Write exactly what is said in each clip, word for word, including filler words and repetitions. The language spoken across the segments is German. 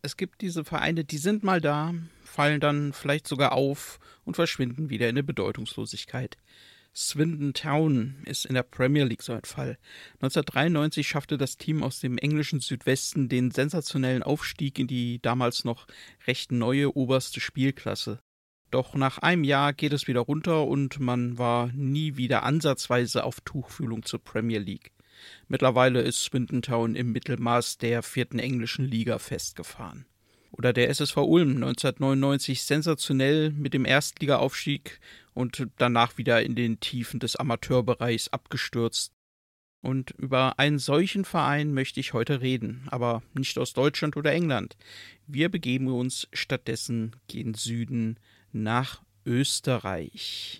Es gibt diese Vereine, die sind mal da, fallen dann vielleicht sogar auf und verschwinden wieder in der Bedeutungslosigkeit. Swindon Town ist in der Premier League so ein Fall. neunzehnhundertdreiundneunzig schaffte das Team aus dem englischen Südwesten den sensationellen Aufstieg in die damals noch recht neue oberste Spielklasse. Doch nach einem Jahr geht es wieder runter und man war nie wieder ansatzweise auf Tuchfühlung zur Premier League. Mittlerweile ist Swindon Town im Mittelmaß der vierten englischen Liga festgefahren. Oder der S S V Ulm, neunzehnhundertneunundneunzig sensationell mit dem Erstligaaufstieg und danach wieder in den Tiefen des Amateurbereichs abgestürzt. Und über einen solchen Verein möchte ich heute reden, aber nicht aus Deutschland oder England. Wir begeben uns stattdessen gen Süden nach Österreich.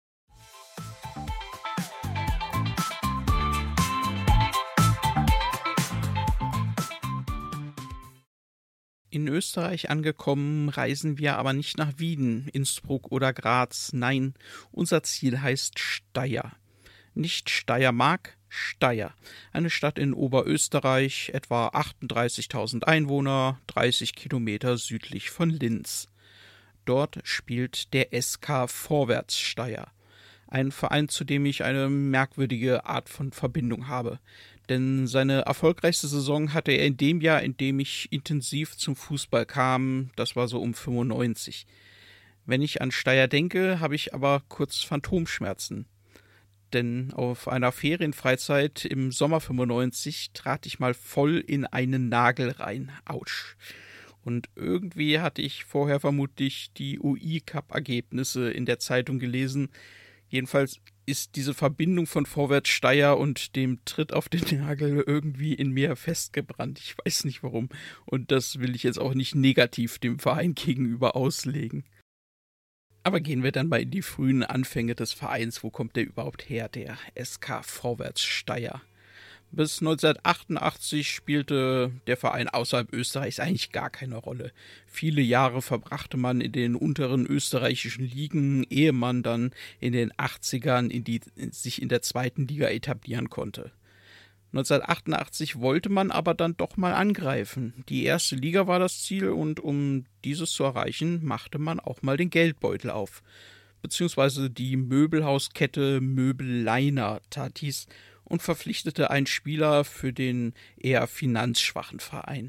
In Österreich angekommen, reisen wir aber nicht nach Wien, Innsbruck oder Graz. Nein, unser Ziel heißt Steyr. Nicht Steiermark, Steyr. Eine Stadt in Oberösterreich, etwa achtunddreißigtausend Einwohner, dreißig Kilometer südlich von Linz. Dort spielt der S K Vorwärts Steyr. Ein Verein, zu dem ich eine merkwürdige Art von Verbindung habe. Denn seine erfolgreichste Saison hatte er in dem Jahr, in dem ich intensiv zum Fußball kam, das war so um fünfundneunzig. Wenn ich an Steyr denke, habe ich aber kurz Phantomschmerzen. Denn auf einer Ferienfreizeit im Sommer fünfundneunzig trat ich mal voll in einen Nagel rein. Autsch. Und irgendwie hatte ich vorher vermutlich die U I-Cup-Ergebnisse in der Zeitung gelesen. Jedenfalls ist diese Verbindung von Vorwärts Steyr und dem Tritt auf den Nagel irgendwie in mir festgebrannt. Ich weiß nicht warum. Und das will ich jetzt auch nicht negativ dem Verein gegenüber auslegen. Aber gehen wir dann mal in die frühen Anfänge des Vereins. Wo kommt der überhaupt her, der S K Vorwärts Steyr? Bis neunzehnhundertachtundachtzig spielte der Verein außerhalb Österreichs eigentlich gar keine Rolle. Viele Jahre verbrachte man in den unteren österreichischen Ligen, ehe man dann in den achtzigern in die, sich in der zweiten Liga etablieren konnte. neunzehnhundertachtundachtzig wollte man aber dann doch mal angreifen. Die erste Liga war das Ziel und um dieses zu erreichen, machte man auch mal den Geldbeutel auf. Beziehungsweise die Möbelhauskette Möbelleiner tat dies und verpflichtete einen Spieler für den eher finanzschwachen Verein.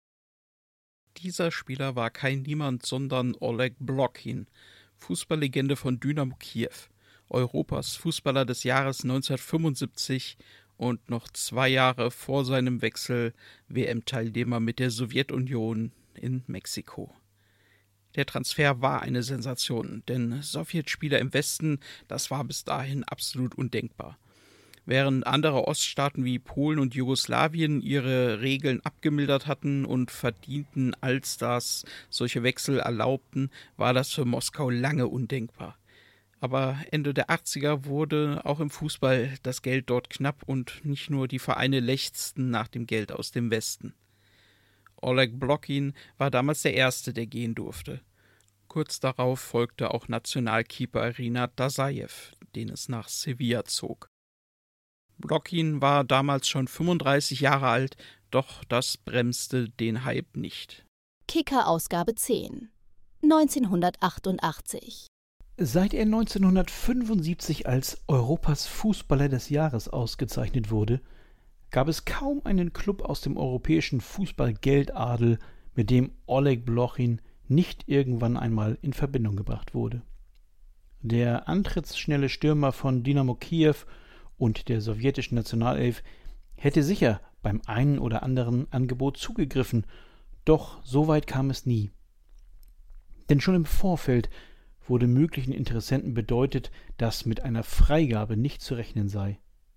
Dieser Spieler war kein niemand, sondern Oleg Blokhin, Fußballlegende von Dynamo Kiew, Europas Fußballer des Jahres neunzehnhundertfünfundsiebzig und noch zwei Jahre vor seinem Wechsel W M-Teilnehmer mit der Sowjetunion in Mexiko. Der Transfer war eine Sensation, denn Sowjetspieler im Westen, das war bis dahin absolut undenkbar. Während andere Oststaaten wie Polen und Jugoslawien ihre Regeln abgemildert hatten und verdienten Allstars solche Wechsel erlaubten, war das für Moskau lange undenkbar. Aber Ende der achtziger wurde auch im Fußball das Geld dort knapp und nicht nur die Vereine lechzten nach dem Geld aus dem Westen. Oleg Blokhin war damals der Erste, der gehen durfte. Kurz darauf folgte auch Nationalkeeper Rinat Dasajew, den es nach Sevilla zog. Blokhin war damals schon fünfunddreißig Jahre alt, doch das bremste den Hype nicht. Kicker-Ausgabe zehn, neunzehnhundertachtundachtzig. Seit er neunzehnhundertfünfundsiebzig als Europas Fußballer des Jahres ausgezeichnet wurde, gab es kaum einen Club aus dem europäischen Fußball-Geldadel, mit dem Oleg Blokhin nicht irgendwann einmal in Verbindung gebracht wurde. Der antrittsschnelle Stürmer von Dynamo Kiew und der sowjetischen Nationalelf hätte sicher beim einen oder anderen Angebot zugegriffen, doch so weit kam es nie. Denn schon im Vorfeld wurde möglichen Interessenten bedeutet, dass mit einer Freigabe nicht zu rechnen sei.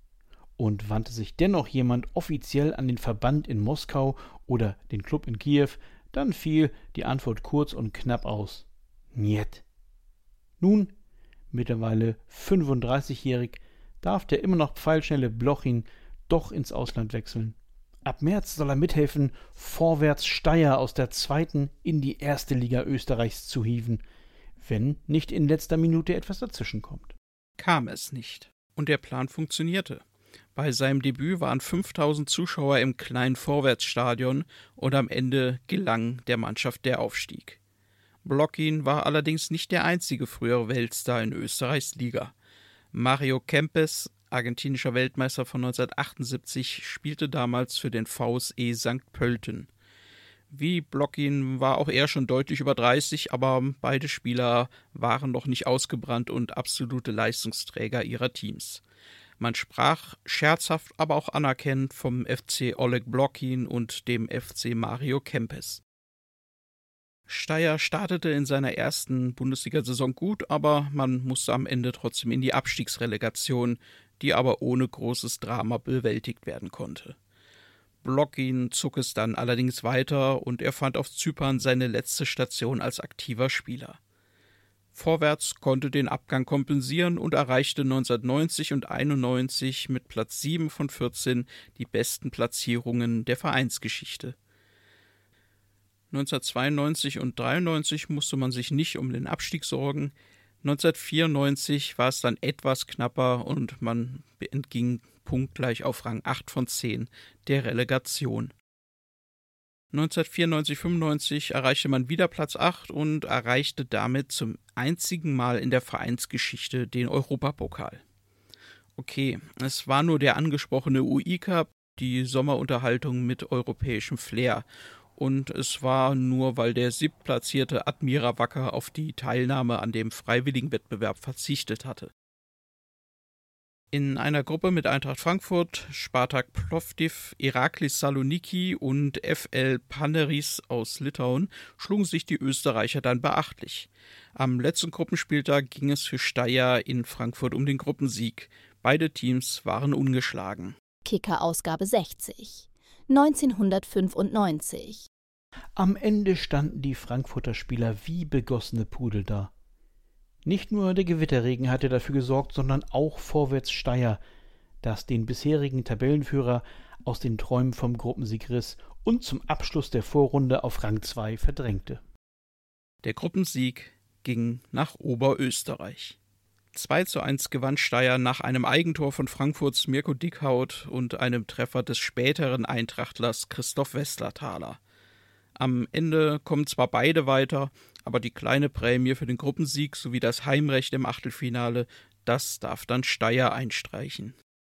Und wandte sich dennoch jemand offiziell an den Verband in Moskau oder den Klub in Kiew, dann fiel die Antwort kurz und knapp aus: Njet. Nun, mittlerweile fünfunddreißigjährig, darf der immer noch pfeilschnelle Blokhin doch ins Ausland wechseln. Ab März soll er mithelfen, Vorwärts Steyr aus der zweiten in die erste Liga Österreichs zu hieven, wenn nicht in letzter Minute etwas dazwischenkommt. Kam es nicht. Und der Plan funktionierte. Bei seinem Debüt waren fünftausend Zuschauer im kleinen Vorwärtsstadion und am Ende gelang der Mannschaft der Aufstieg. Blokhin war allerdings nicht der einzige frühere Weltstar in Österreichs Liga. Mario Kempes, argentinischer Weltmeister von neunzehnhundertachtundsiebzig, spielte damals für den V S E Sankt Pölten. Wie Blokhin war auch er schon deutlich über dreißig, aber beide Spieler waren noch nicht ausgebrannt und absolute Leistungsträger ihrer Teams. Man sprach scherzhaft, aber auch anerkennend vom F C Oleg Blokhin und dem F C Mario Kempes. Steyr startete in seiner ersten Bundesliga-Saison gut, aber man musste am Ende trotzdem in die Abstiegsrelegation, die aber ohne großes Drama bewältigt werden konnte. Blokhin zog es dann allerdings weiter und er fand auf Zypern seine letzte Station als aktiver Spieler. Vorwärts konnte den Abgang kompensieren und erreichte neunzehnhundertneunzig und einundneunzig mit Platz sieben von vierzehn die besten Platzierungen der Vereinsgeschichte. neunzehnhundertzweiundneunzig und dreiundneunzig musste man sich nicht um den Abstieg sorgen. neunzehnhundertvierundneunzig war es dann etwas knapper und man entging punktgleich auf Rang acht von zehn der Relegation. neunzehnhundertvierundneunzig fünfundneunzig erreichte man wieder Platz acht und erreichte damit zum einzigen Mal in der Vereinsgeschichte den Europapokal. Okay, es war nur der angesprochene U I-Cup, die Sommerunterhaltung mit europäischem Flair. Und es war nur, weil der siebtplatzierte Admira Wacker auf die Teilnahme an dem Freiwilligenwettbewerb verzichtet hatte. In einer Gruppe mit Eintracht Frankfurt, Spartak Plovdiv, Iraklis Saloniki und F L Paneris aus Litauen schlugen sich die Österreicher dann beachtlich. Am letzten Gruppenspieltag ging es für Steyr in Frankfurt um den Gruppensieg. Beide Teams waren ungeschlagen. Kicker-Ausgabe sechzig, neunzehnhundertfünfundneunzig. Am Ende standen die Frankfurter Spieler wie begossene Pudel da. Nicht nur der Gewitterregen hatte dafür gesorgt, sondern auch Vorwärts Steyr, das den bisherigen Tabellenführer aus den Träumen vom Gruppensieg riss und zum Abschluss der Vorrunde auf Rang zwei verdrängte. Der Gruppensieg ging nach Oberösterreich. zwei zu eins gewann Steyr nach einem Eigentor von Frankfurts Mirko Dickhaut und einem Treffer des späteren Eintrachtlers Christoph Westerthaler. Am Ende kommen zwar beide weiter, aber die kleine Prämie für den Gruppensieg sowie das Heimrecht im Achtelfinale, das darf dann Steyr einstreichen.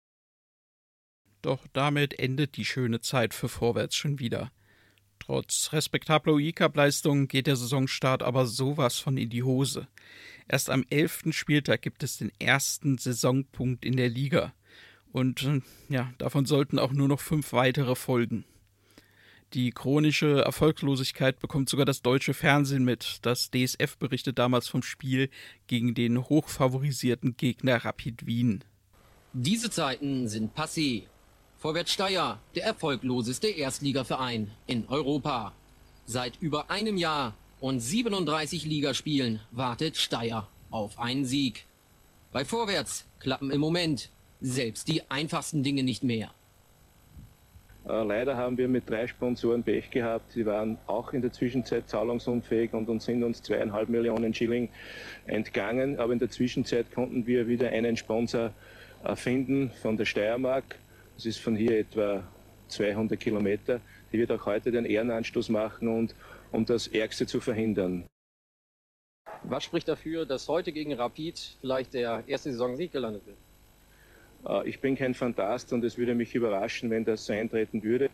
Doch damit endet die schöne Zeit für Vorwärts schon wieder. Trotz respektabler U I-Cup-Leistung geht der Saisonstart aber sowas von in die Hose. Erst am elften Spieltag gibt es den ersten Saisonpunkt in der Liga. Und ja, davon sollten auch nur noch fünf weitere folgen. Die chronische Erfolglosigkeit bekommt sogar das deutsche Fernsehen mit. Das D S F berichtet damals vom Spiel gegen den hochfavorisierten Gegner Rapid Wien. Diese Zeiten sind passé. Vorwärts Steyr, der erfolgloseste Erstligaverein in Europa. Seit über einem Jahr und siebenunddreißig Ligaspielen wartet Steyr auf einen Sieg. Bei Vorwärts klappen im Moment selbst die einfachsten Dinge nicht mehr. Äh, leider haben wir mit drei Sponsoren Pech gehabt. Sie waren auch in der Zwischenzeit zahlungsunfähig und, und sind uns zweieinhalb Millionen Schilling entgangen. Aber in der Zwischenzeit konnten wir wieder einen Sponsor äh, finden von der Steiermark. Das ist von hier etwa zweihundert Kilometer. Die wird auch heute den Ehrenanstoß machen, und, um das Ärgste zu verhindern. Was spricht dafür, dass heute gegen Rapid vielleicht der erste Saisonsieg gelandet wird? Ich bin kein Phantast und es würde mich überraschen, wenn das so eintreten würde.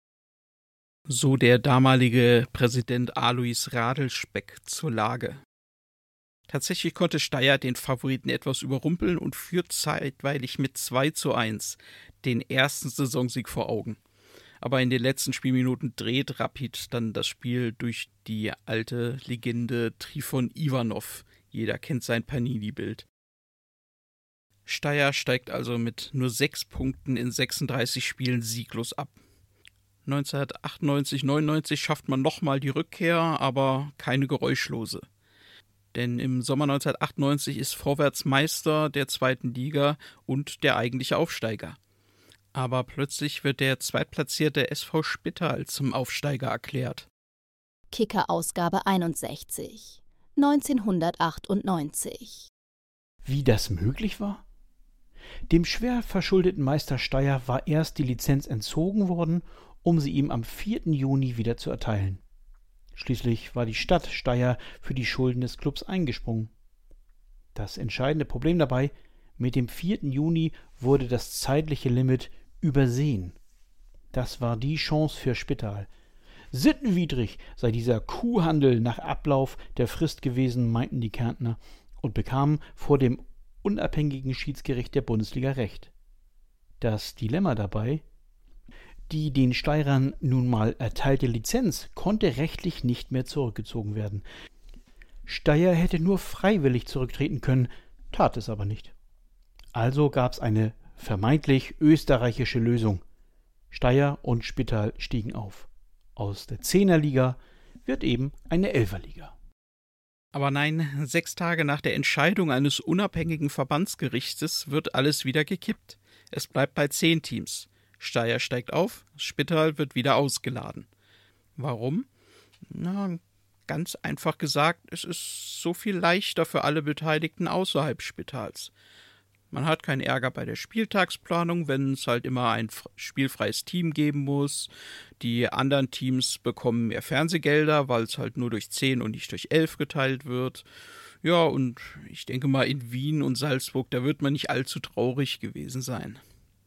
So der damalige Präsident Alois Radelspeck zur Lage. Tatsächlich konnte Steyr den Favoriten etwas überrumpeln und führt zeitweilig mit zwei zu eins den ersten Saisonsieg vor Augen. Aber in den letzten Spielminuten dreht Rapid dann das Spiel durch die alte Legende Trifon Ivanov. Jeder kennt sein Panini-Bild. Steyr steigt also mit nur sechs Punkten in sechsunddreißig Spielen sieglos ab. neunzehnhundertachtundneunzig neunundneunzig schafft man nochmal die Rückkehr, aber keine geräuschlose. Denn im Sommer neunzehnhundertachtundneunzig ist Vorwärts Meister der zweiten Liga und der eigentliche Aufsteiger. Aber plötzlich wird der zweitplatzierte S V Spittal zum Aufsteiger erklärt. Kicker-Ausgabe einundsechzig, neunzehnhundertachtundneunzig. Wie das möglich war? Dem schwer verschuldeten Meister Steyr war erst die Lizenz entzogen worden, um sie ihm am vierten Juni wieder zu erteilen. Schließlich war die Stadt Steyr für die Schulden des Clubs eingesprungen. Das entscheidende Problem dabei: Mit dem vierten Juni wurde das zeitliche Limit übersehen. Das war die Chance für Spittal. Sittenwidrig sei dieser Kuhhandel nach Ablauf der Frist gewesen, meinten die Kärntner und bekamen vor dem unabhängigen Schiedsgericht der Bundesliga Recht. Das Dilemma dabei: Die den Steyrern nun mal erteilte Lizenz konnte rechtlich nicht mehr zurückgezogen werden. Steyr hätte nur freiwillig zurücktreten können, tat es aber nicht. Also gab es eine vermeintlich österreichische Lösung. Steyr und Spittal stiegen auf. Aus der Zehnerliga wird eben eine Elferliga. Aber nein, sechs Tage nach der Entscheidung eines unabhängigen Verbandsgerichtes wird alles wieder gekippt. Es bleibt bei zehn Teams. Steyr steigt auf, Spittal wird wieder ausgeladen. Warum? Na, ganz einfach gesagt, es ist so viel leichter für alle Beteiligten außerhalb Spittals. Man hat keinen Ärger bei der Spieltagsplanung, wenn es halt immer ein spielfreies Team geben muss. Die anderen Teams bekommen mehr Fernsehgelder, weil es halt nur durch zehn und nicht durch elf geteilt wird. Ja, und ich denke mal, in Wien und Salzburg, da wird man nicht allzu traurig gewesen sein.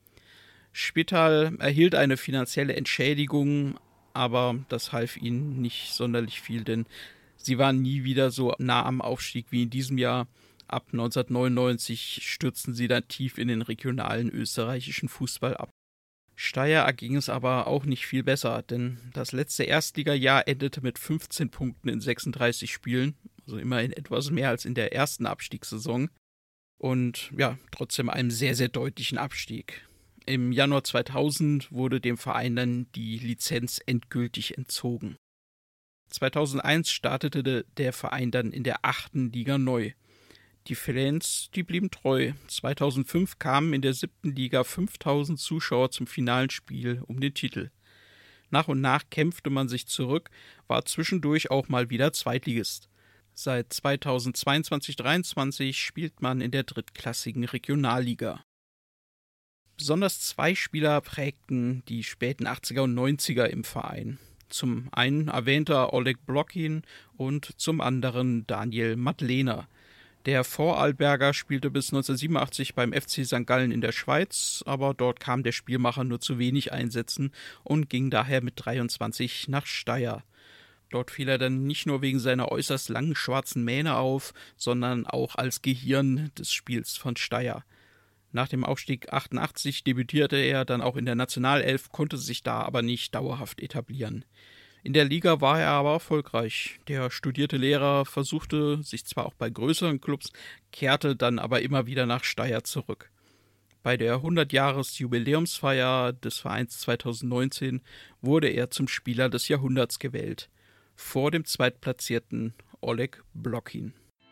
Spittal erhielt eine finanzielle Entschädigung, aber das half ihnen nicht sonderlich viel, denn sie waren nie wieder so nah am Aufstieg wie in diesem Jahr. Ab neunzehnhundertneunundneunzig stürzten sie dann tief in den regionalen österreichischen Fußball ab. Steyr erging es aber auch nicht viel besser, denn das letzte Erstligajahr endete mit fünfzehn Punkten in sechsunddreißig Spielen, also immerhin etwas mehr als in der ersten Abstiegssaison und ja, trotzdem einem sehr, sehr deutlichen Abstieg. Im Januar zweitausend wurde dem Verein dann die Lizenz endgültig entzogen. zweitausendeins startete der Verein dann in der achten Liga neu. Die Fans, die blieben treu. zweitausendfünf kamen in der siebten Liga fünftausend Zuschauer zum finalen Spiel um den Titel. Nach und nach kämpfte man sich zurück, war zwischendurch auch mal wieder Zweitligist. Seit zweitausendzweiundzwanzig dreiundzwanzig spielt man in der drittklassigen Regionalliga. Besonders zwei Spieler prägten die späten achtziger und neunziger im Verein. Zum einen erwähnter Oleg Blokhin und zum anderen Daniel Madlener. Der Vorarlberger spielte bis neunzehnhundertsiebenundachtzig beim F C Sankt Gallen in der Schweiz, aber dort kam der Spielmacher nur zu wenig Einsätzen und ging daher mit dreiundzwanzig nach Steyr. Dort fiel er dann nicht nur wegen seiner äußerst langen schwarzen Mähne auf, sondern auch als Gehirn des Spiels von Steyr. Nach dem Aufstieg achtundachtzig debütierte er dann auch in der Nationalelf, konnte sich da aber nicht dauerhaft etablieren. In der Liga war er aber erfolgreich. Der studierte Lehrer versuchte sich zwar auch bei größeren Clubs, kehrte dann aber immer wieder nach Steyr zurück. Bei der hundert-Jahres-Jubiläumsfeier des Vereins zweitausendneunzehn wurde er zum Spieler des Jahrhunderts gewählt, vor dem zweitplatzierten Oleg Blokhin.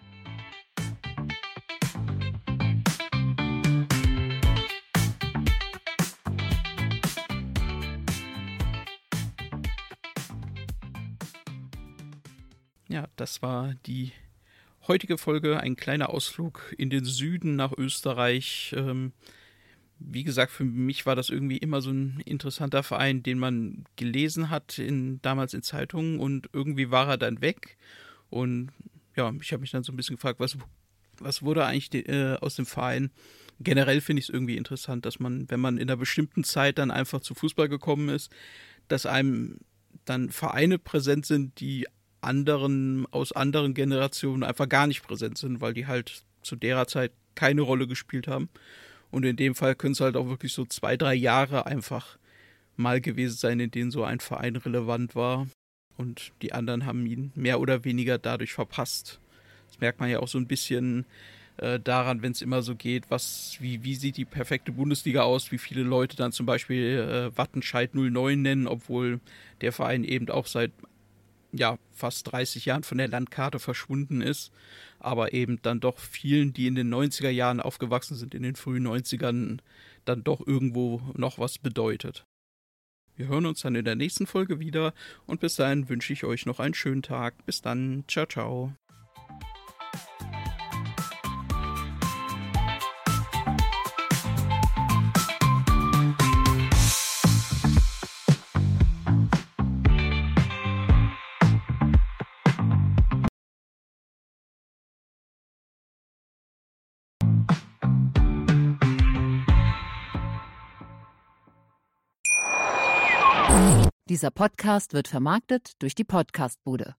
Ja, das war die heutige Folge, ein kleiner Ausflug in den Süden nach Österreich. Ähm, wie gesagt, für mich war das irgendwie immer so ein interessanter Verein, den man gelesen hat, in, damals in Zeitungen, und irgendwie war er dann weg. Und ja, ich habe mich dann so ein bisschen gefragt, was, was wurde eigentlich de, äh, aus dem Verein? Generell finde ich es irgendwie interessant, dass man, wenn man in einer bestimmten Zeit dann einfach zu Fußball gekommen ist, dass einem dann Vereine präsent sind, die anderen aus anderen Generationen einfach gar nicht präsent sind, weil die halt zu derer Zeit keine Rolle gespielt haben. Und in dem Fall können es halt auch wirklich so zwei, drei Jahre einfach mal gewesen sein, in denen so ein Verein relevant war. Und die anderen haben ihn mehr oder weniger dadurch verpasst. Das merkt man ja auch so ein bisschen äh, daran, wenn es immer so geht, was, wie, wie sieht die perfekte Bundesliga aus, wie viele Leute dann zum Beispiel äh, Wattenscheid null neun nennen, obwohl der Verein eben auch seit ja, fast dreißig Jahren von der Landkarte verschwunden ist, aber eben dann doch vielen, die in den neunziger Jahren aufgewachsen sind, in den frühen neunzigern, dann doch irgendwo noch was bedeutet. Wir hören uns dann in der nächsten Folge wieder und bis dahin wünsche ich euch noch einen schönen Tag. Bis dann, ciao, ciao. Dieser Podcast wird vermarktet durch die Podcastbude.